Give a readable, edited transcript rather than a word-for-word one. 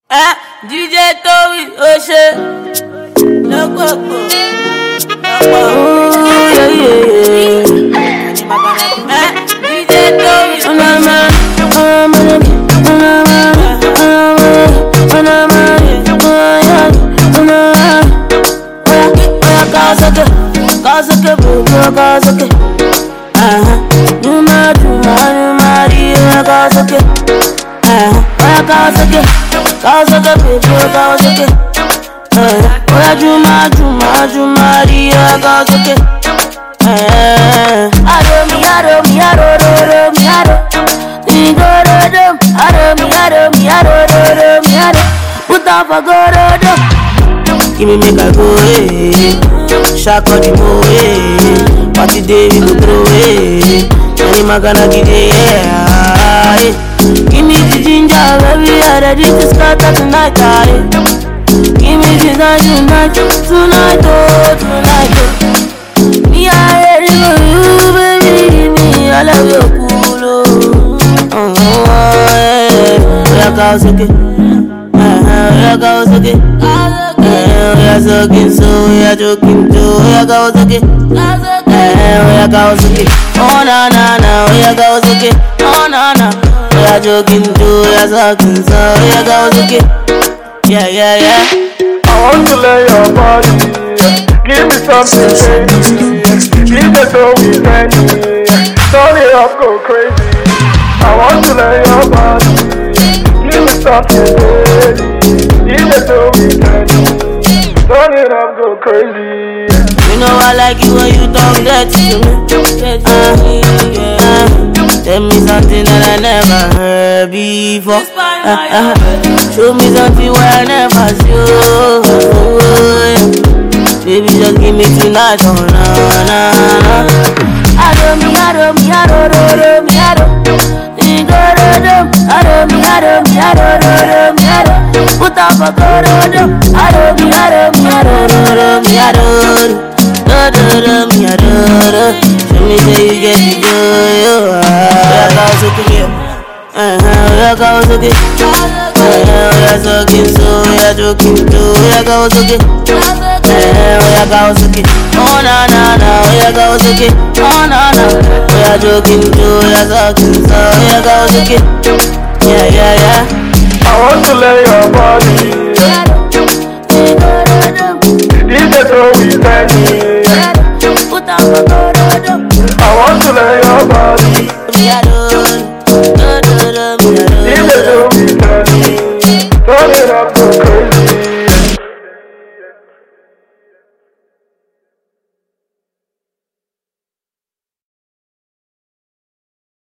DJ Towi, Oshe, Lococo, DJ Towi, give me make I go, shock on the moon, party day we go through, any magana give give me the ginger, baby, I'm ready to scatter tonight, give me the night, tonight, me I ready for you, baby, give me all of your cool, we are sucking, so we are joking too. We are Kawasaki. We are Kawasaki. Oh na na na, we are Kawasaki. Oh na na, we are joking too. We are sucking, so we are Kawasaki. Yeah. I want to lay your body. Give me something crazy. Give me so we penny. Turn it up, go crazy. I want to lay your body. Give me something crazy. Give me so we penny. Turn it up, go crazy. You know I like you when you talk dirty to me. Tell me something that I never heard before. Show me something where I never saw. Baby, just give me tonight, oh na. Put up a corodo, show me say you get the joy. We are Kawasaki. We are sucking, so we are joking too. We are Kawasaki. We are Kawasaki. Oh na, we are Kawasaki. Oh na, we are joking too. We are sucking, so we are Kawasaki. Yeah. I want to lay your body. This is so we penny.